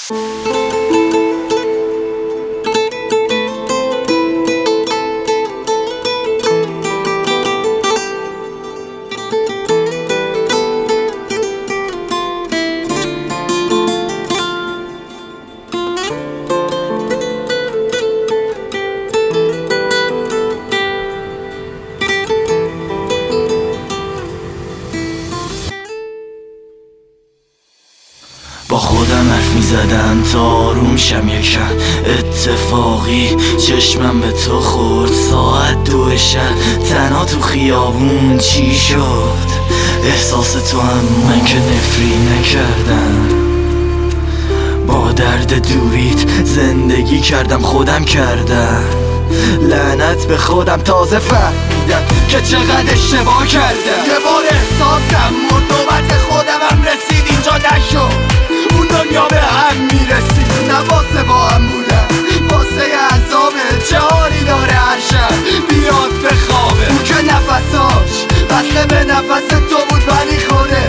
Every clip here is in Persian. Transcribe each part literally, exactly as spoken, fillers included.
با خودم حرف میزدم تا آروم شم یکم اتفاقی چشمم به تو خورد ساعت دو شب تنها تو خیابون چی شد احساس تو هم من که نفری نکردم با درد دوریت زندگی کردم خودم کردم لعنت به خودم تازه فهمیدم که چقدر اشتباه کردم یه بار احساسم مرد نوبت خودمم رسید اینجا نشد اون دنیا به هم میرسید نه واسه با هم بودم واسه عذابه چه حالی داره هر شب بیاد به خوابه اون که نفساش وصله به نفس تو بود ولی خوده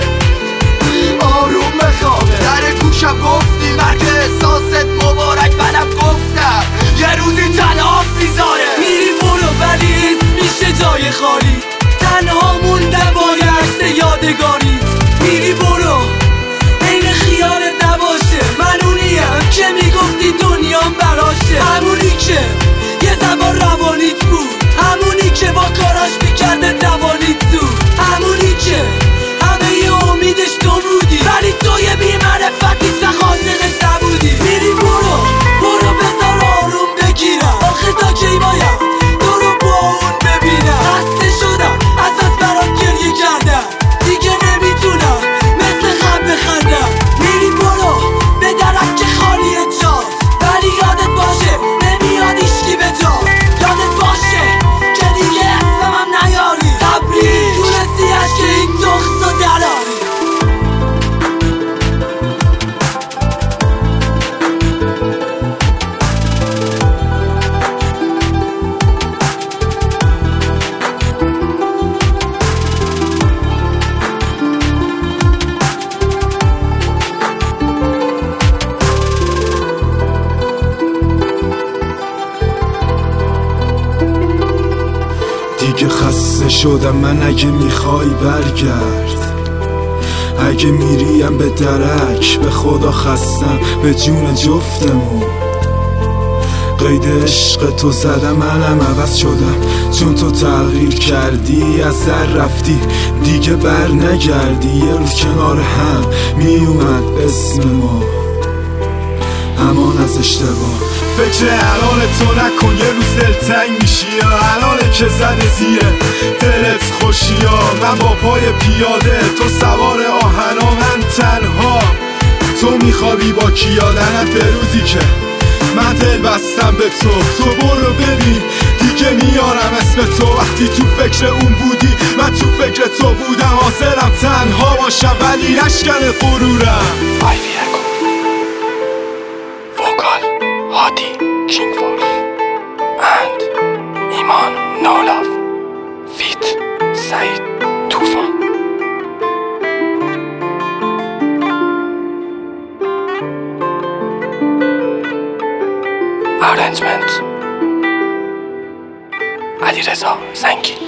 آروم بخوابه در گوشم گفتی مرگ احساست مبارک منم گفتم یه روزی تنها میذاره میری برو ولی اسم میشه جای خالی تنها موندم با یه عکس یادگاری میری برو این خیالت نباشه من اونیم که میگفتی دنیام براشه همونی که یه زمان روانیت بود همونی که با کاراش میکرده دوانیت زود همونی که همه ی امیدش تو بودی ولی تو یه بی‌معرفتی و خاصقش نبودی میری برو برو بذار آروم بگیرم آخه تا کی باید تو رو با اون ببینم خسته شدم ازت برام گریه کردم دیگه نمیتونم مثل خم بخندم میری برو به درک که خالی جاست ولی یادت باشه نمیاد ایشکی به جا یادت باشه که دیگه اسمم نیاری تبریک تونستی عشق این دخص و دراری دیگه خسته شدم من اگه میخوای برگرد اگه میریم به درک به خدا خستم به جون جفتمون قید عشق تو زدم منم عوض شدم چون تو تغییر کردی از در رفتی دیگه بر نگردی یه روز کنار هم میومد اسم ما همان از اشتباه فکر الان تو نکن یه روز دلتنگ میشی یا الانه که زده زیره دلت خوشی یا من با پای پیاده تو سوار آهنا من تنها تو میخوابی با کیا لعنت به روزی که من دل بستم به تو تو برو ببین دیگه میارم اسم تو وقتی تو فکر اون بودی من تو فکر تو بودم حاضرم تنها باشم ولی نشکن غرورم هادی کینگ وولف and ایمان نولاف فیت سعید توفان ارنجمنت علیرضا زنگی